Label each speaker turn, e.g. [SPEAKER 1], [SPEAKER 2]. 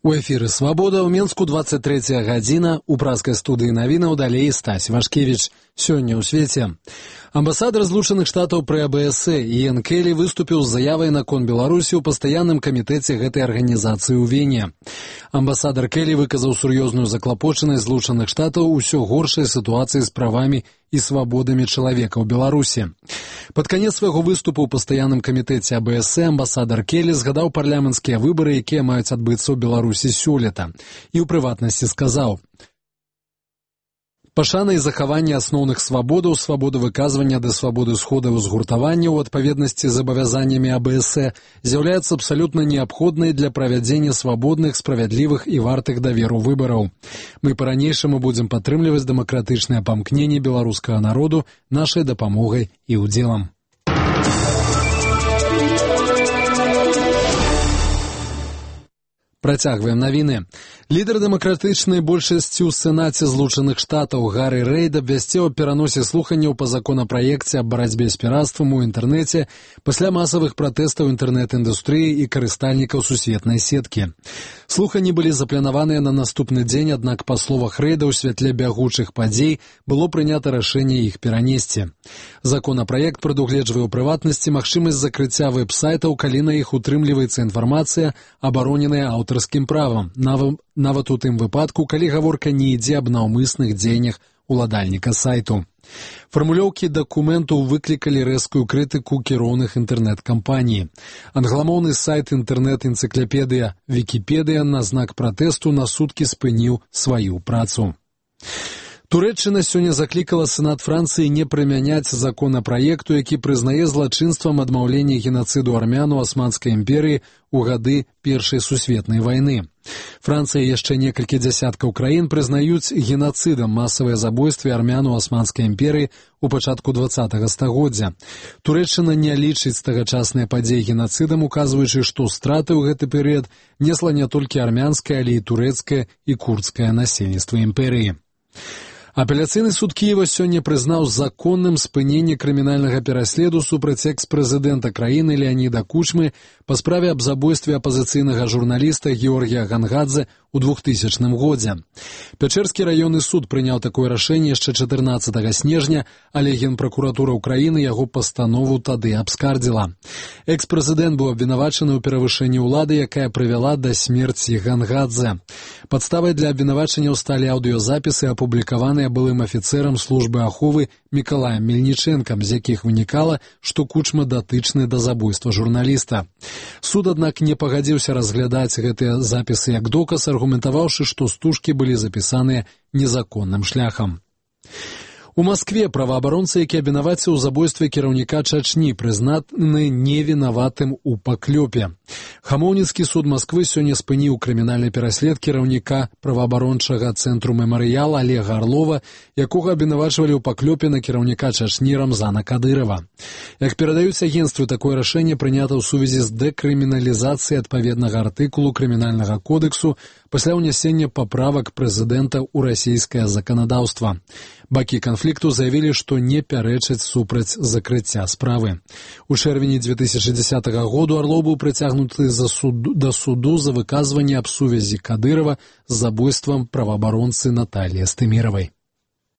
[SPEAKER 1] У эфіры «Свабода» ў Менску 23 гадзіна. У праскай студыі навінаў далей Стась Вашкевіч. Сёння ў свеце. Амбасадар Злучаных Штатаў пры АБС Іэн Келлі выступіў з заявай наконт Беларусі ў пастаянным камітэце гэтай арганізацыі ў Вене. Амбасадар Келлі выказаў сур'ёзную заклапочанасць Злучаных Штатаў усё горшай сітуацыі з правамі і свабодамі чалавека ў Беларусі. Пад канец свайго выступу ў пастаянным камітэце АБС амбасадар Келлі згадаў парламенцкія выбары, якія маюць адбыцца ў Беларусі сёлета, і ў прыватнасці сказаў: пашана і захаванне асноўных свабодаў, свабода выказвання ды свабоды сходаў згуртавання ў адпаведнасці з абавязаннямі АБС з'яўляецца абсалютна неабходнай для правядзення свабодных, справядлівых і вартых даверу выбараў. Мы па-ранейшаму будзем падтрымліваць дэмакратычнае памкненне беларускага народу нашай дапамогай і ўдзелам. Працягваем навіны. Лідар дэмакратычнай большасці ў Сенаце Злучаных Штатаў Гаррі Рэйд абвясціў аб пераносе слуханняў па законапраекце аб барацьбе з пірацтвам у інтэрнэце пасля масавых пратэстаў інтэрнэт-індустрыі і карыстальнікаў сусветнай сеткі. Слуханні былі запланаваныя на наступны дзень, аднак па словах Рэйда ў святле бягучых падзей было прынята рашэнне іх перанесці. Законапраект прадугледжвае ў прыватнасці магчымасць закрыцця вэб-сайтаў, калі на іх утрымліваецца інфармацыя, абароненая аўтарскім правам, нават у тым выпадку, калі гаворка не ідзе аб наўмысных дзеяннях уладальніка сайту. Фармулёўкі дакументу выклікалі рэзкую крытыку кіроўных інтэрнэт-кампаній. Англамоўны сайт інтэрнэт-энцыклапедыя Вікіпедыя на знак пратэсту на суткі спыніў сваю працу. Турэччына сёння заклікала Сенат Францыі не прымяняць законапраекту, які прызнае злачынствам адмаўленне генацыду армян у Асманскай імперыі ў гады Першай сусветнай вайны. Францыя і яшчэ некалькі дзясяткаў краін прызнаюць генацыдам масавыя забойствы армян у Асманскай імперыі ў пачатку 20-го стагоддзя. Турэччына не лічыць тагачасныя падзеі генацыдам, указваючы, што страты ў гэты перыяд несла не толькі армянскае, але і турэцкае і курдскае насельніцтва імперыі. Апеляцыйны суд Кіева сёння прызнаў законным спыненне крымінальнага пераследу супраць экс-прэзідэнта краіны Леаніда Кучмы па справе аб забойстве апазіцыйнага журналіста Георгія Гангадзе ў 2000 годзе. Пячэрскі раённы суд прыняў такое рашэнне яшчэ 14 снежня, але Генпракуратура ўкраіны яго пастанову тады абскардзіла. Экс-прэзідэнт быў абвінавачаны ў перавышэнні ўлады, якая прывяла да смерці Гангадзе. Падставай для абвінавачанняў сталі аўдыёзапісы, апублікаваныя былым афіцэрам службы аховы Мікалаем Мельнічэнкам, з якіх вынікала, што Кучма датычны да забойства журналіста. Суд, аднак, не пагадзіўся разглядаць гэтыя запісы як доказ, аргументаваўшы, што стужкі былі запісаныя незаконным шляхам. У Маскве праваабаронцы, які абвінаваціў у забойстве кіраўніка Чачні, прызнаны невінаватым у паклёпе. Хамоўніцкі суд Масквы сёння спыніў крымінальны пераслед кіраўніка праваабарончага цэнтру «Мемарыял» Олега Орлова, якога абвінавачвалі ў паклёпе на кіраўніка Чачні Рамзана Кадырова. Як перадаюць агенцтвы, такое рашэнне прынята ў сувязі з дэкрыміналізацыяй адпаведнага артыкулу крымінальнага кодексу пасля ўнясення паправак прэзідэнта ў расійскае заканадаўства. Бакі канфлікту заявілі, што не пярэчаць супраць закрыцця справы. У чэрвені 2010 году Орлов быў прыцягнуты да суду за выказванне аб сувязі Кадырова з забойствам праваабаронцы Натальі Стыміравай.